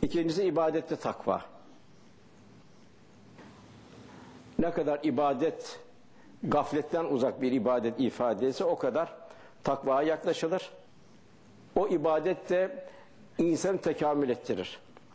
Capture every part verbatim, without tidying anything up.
İkincisi ibadette takva. Ne kadar ibadet gafletten uzak bir ibadet ifadesi o kadar takvaya yaklaşılır. O ibadet de insanı tekamül ettirir.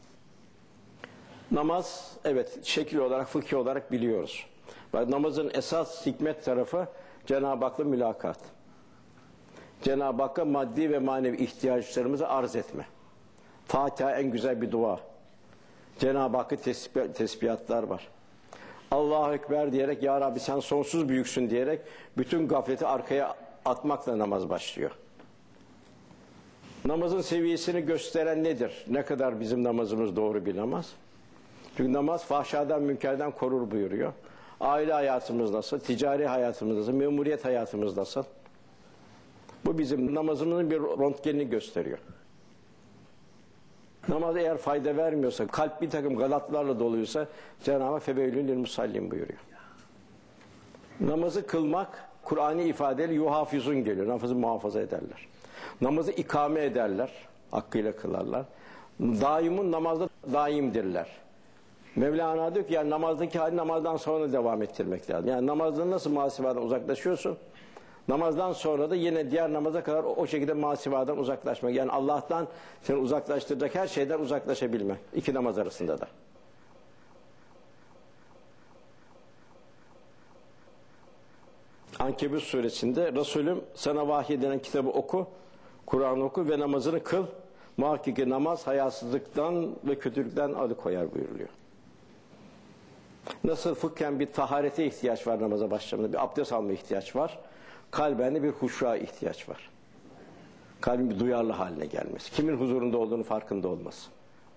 Namaz, evet, şekil olarak, fıkhi olarak biliyoruz. Bak, namazın esas hikmet tarafı Cenab-ı Hak'la mülakat. Cenab-ı Hakk'a maddi ve manevi ihtiyaçlarımızı arz etme. Fatiha en güzel bir dua. Cenab-ı Hakk'a tesbih, tesbihatlar var. Allahu Ekber diyerek, Ya Rabbi sen sonsuz büyüksün diyerek bütün gafleti arkaya atmakla namaz başlıyor. Namazın seviyesini gösteren nedir? Ne kadar bizim namazımız doğru bir namaz? Çünkü namaz fahşadan, münkerden korur buyuruyor. Aile hayatımız nasıl? Ticari hayatımız nasıl? Memuriyet hayatımız nasıl? Bu bizim namazımızın bir röntgenini gösteriyor. Namaz eğer fayda vermiyorsa, kalp bir takım galatlarla doluysa Cenab-ı Hak febeylül lil musallin buyuruyor. Namazı kılmak, Kur'an'ı ifadeyle yuhafizun geliyor. Namazı muhafaza ederler. Namazı ikame ederler. Hakkıyla kılarlar. Daimun namazda daimdirler. Mevlana diyor ki yani namazdaki hali namazdan sonra devam ettirmek lazım. Yani namazda nasıl masivadan uzaklaşıyorsun? Namazdan sonra da yine diğer namaza kadar o, o şekilde masivadan uzaklaşmak. Yani Allah'tan seni uzaklaştıracak her şeyden uzaklaşabilme. İki namaz arasında da. Ankebut suresinde Resulüm sana vahiy edilen kitabı oku, Kur'an oku ve namazını kıl. Muhakkak ki namaz hayasızlıktan ve kötülükten alıkoyar buyuruluyor. Nasıl fıkhen bir taharete ihtiyaç var namaza başlamada, bir abdest alma ihtiyaç var. Kalben de bir huşuğa ihtiyaç var. Kalbin bir duyarlı haline gelmesi. Kimin huzurunda olduğunu farkında olması.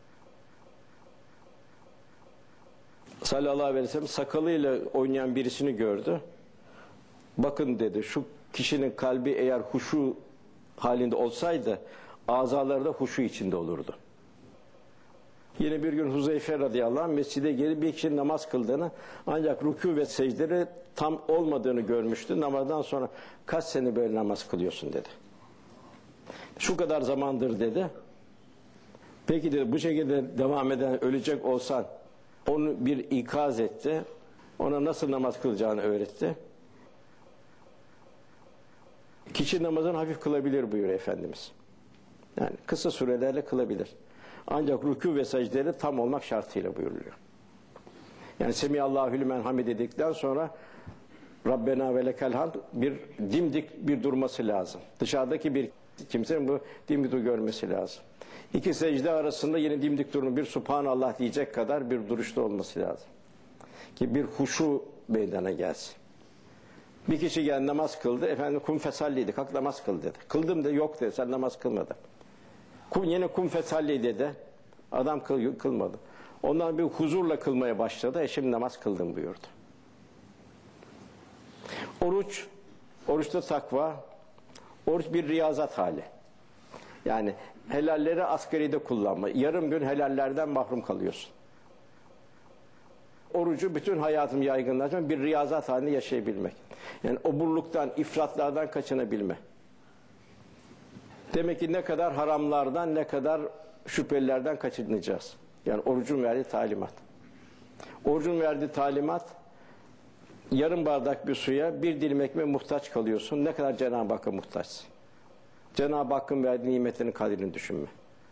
Sallallahu aleyhi ve sellem sakalıyla oynayan birisini gördü. Bakın dedi, şu kişinin kalbi eğer huşu halinde olsaydı azaları da huşu içinde olurdu. Yine bir gün Huzeyfe radıyallahu anh mescide gelip bir kişinin namaz kıldığını ancak rükû ve secdeleri tam olmadığını görmüştü. Namazdan sonra kaç sene böyle namaz kılıyorsun dedi. Şu kadar zamandır dedi. Peki dedi bu şekilde devam eden ölecek olsan onu bir ikaz etti. Ona nasıl namaz kılacağını öğretti. Kişi namazını hafif kılabilir buyuruyor Efendimiz. Yani kısa sürelerle kılabilir. Ancak rükû ve secdeleri tam olmak şartıyla buyuruluyor. Yani Semiyallahu limen hamid dedikten sonra Rabbena ve lekel hamd bir dimdik bir durması lazım. Dışarıdaki bir kimsenin bu dimdik görmesi lazım. İki secde arasında yine dimdik durumu bir Subhanallah diyecek kadar bir duruşta olması lazım. Ki bir huşu meydana gelsin. Bir kişi geldi namaz kıldı. Efendim kum fesalliydi. Kalk namaz kıl dedi. Kıldım da yok dedi. Sen namaz kılmadın. Kum, yine kum fesalli dedi. Adam kıl, kılmadı. Ondan bir huzurla kılmaya başladı. E şimdi namaz kıldım buyurdu. Oruç, oruçta takva, oruç bir riyazat hali. Yani helalleri asgaride kullanma. Yarım gün helallerden mahrum kalıyorsun. Orucu bütün hayatım yaygınlaştırmak, bir riyazat halinde yaşayabilmek. Yani oburluktan, ifratlardan kaçınabilme. Demek ki ne kadar haramlardan, ne kadar şüphelilerden kaçınacağız. Yani orucun verdiği talimat. Orucun verdiği talimat, yarım bardak bir suya bir dilim ekmeğe muhtaç kalıyorsun. Ne kadar Cenab-ı Hakk'a muhtaçsın. Cenab-ı Hakk'ın verdiği nimetinin kadrini düşünme.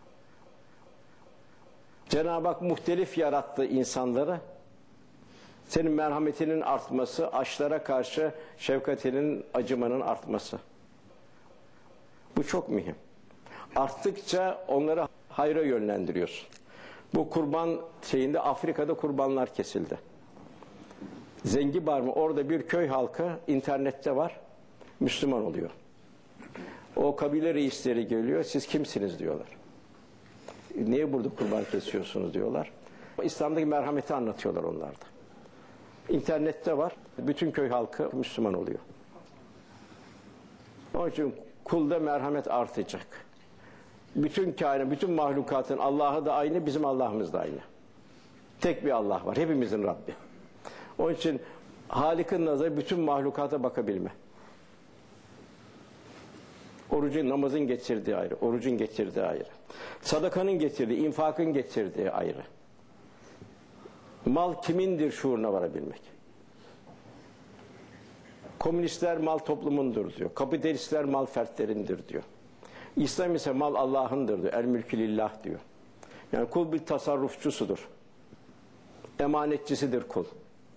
Cenab-ı Hak muhtelif yarattı insanları. Senin merhametinin artması, açlara karşı şefkatinin, acımanın artması. Bu çok mühim. Arttıkça onları hayra yönlendiriyorsun. Bu kurban şeyinde Afrika'da kurbanlar kesildi. Zengibar mı? Orada bir köy halkı internette var. Müslüman oluyor. O kabile reisleri geliyor. Siz kimsiniz diyorlar. Niye burada kurban kesiyorsunuz diyorlar. İslam'daki merhameti anlatıyorlar onlarda. İnternette var. Bütün köy halkı Müslüman oluyor. Onun için kulda merhamet artacak. Bütün kainat, bütün mahlukatın Allah'ı da aynı, bizim Allah'ımız da aynı. Tek bir Allah var. Hepimizin Rabbi. Onun için Halik'in nazarı bütün mahlukata bakabilme. Orucun, namazın getirdiği ayrı, orucun getirdiği ayrı. Sadakanın getirdiği, infakın getirdiği ayrı. Mal kimindir şuuruna varabilmek. Komünistler mal toplumundur diyor. Kapitalistler mal fertlerindir diyor. İslam ise mal Allah'ındır diyor. El mülkü lillah diyor. Yani kul bir tasarrufçusudur. Emanetçisidir kul.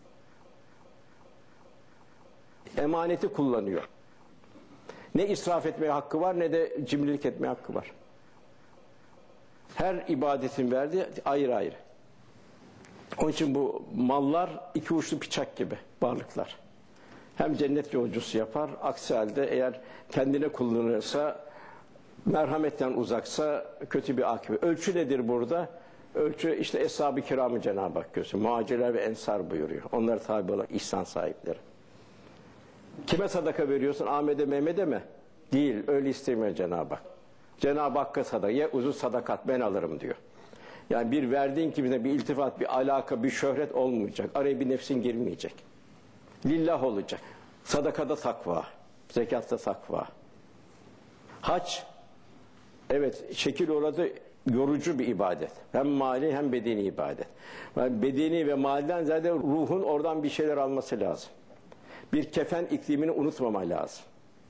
Emaneti kullanıyor. Ne israf etmeye hakkı var ne de cimrilik etmeye hakkı var. Her ibadetin verdiği ayrı ayrı. Onun için bu mallar iki uçlu bıçak gibi varlıklar. Hem cennet yolcusu yapar, aksi halde eğer kendine kullanırsa, merhametten uzaksa kötü bir akıbet. Ölçü nedir burada? Ölçü işte Eshab-ı Kiram'ı Cenab-ı Hak gösteriyor. Muhacirler ve Ensar buyuruyor. Onlara tabi olan ihsan sahipleri. Kime sadaka veriyorsun? Ahmet'e, Mehmet'e mi? Değil, öyle istemiyor Cenab-ı Hak. Cenab-ı Hakk'a sadaka, ye uzun sadakat ben alırım diyor. Yani bir verdiğin kimine bir iltifat, bir alaka, bir şöhret olmayacak. Araya bir nefsin girmeyecek. Lillah olacak. Sadakada takva, zekatta takva. Hac, evet şekil orada yorucu bir ibadet. Hem mali hem bedeni ibadet. Yani bedeni ve maliden zaten ruhun oradan bir şeyler alması lazım. Bir kefen iklimini unutmama lazım.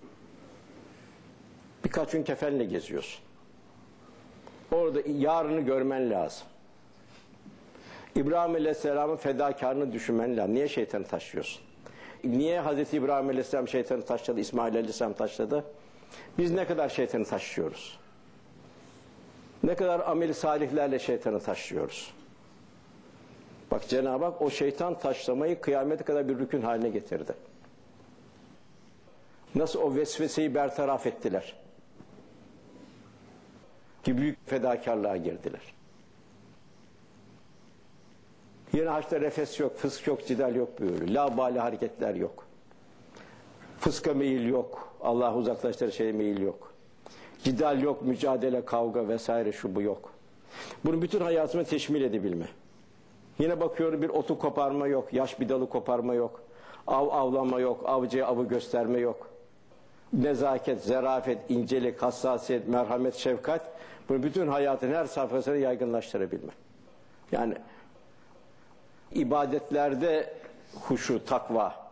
Birkaç gün kefenle geziyorsun. Orada yarını görmen lazım. İbrahim Aleyhisselam'ın fedakarlığını düşünmen lazım. Niye şeytanı taşıyorsun? Niye Hazreti İbrahim Aleyhisselam şeytanı taşladı, İsmail Aleyhisselam taşladı? Biz ne kadar şeytanı taşıyoruz? Ne kadar amel-i salihlerle şeytanı taşıyoruz? Bak Cenab-ı Hak o şeytan taşlamayı kıyamete kadar bir rükün haline getirdi. Nasıl o vesveseyi bertaraf ettiler? Ki büyük fedakarlığa girdiler. Yine haçta refes yok, fısk yok, cidal yok buyuruyor. Labali hareketler yok. Fıska meyil yok. Allah'ı uzaklaştırır şeye meyil yok. Cidal yok, mücadele, kavga vesaire şu bu yok. Bunu bütün hayatımı teşmil edebilme. Yine bakıyorum bir otu koparma yok, yaş bir dalı koparma yok. Av avlanma yok, avcıya avı gösterme yok. Nezaket, zarafet, incelik, hassasiyet, merhamet, şefkat. Bunu bütün hayatın her safhasını yaygınlaştırabilme. Yani ibadetlerde huşu, takva,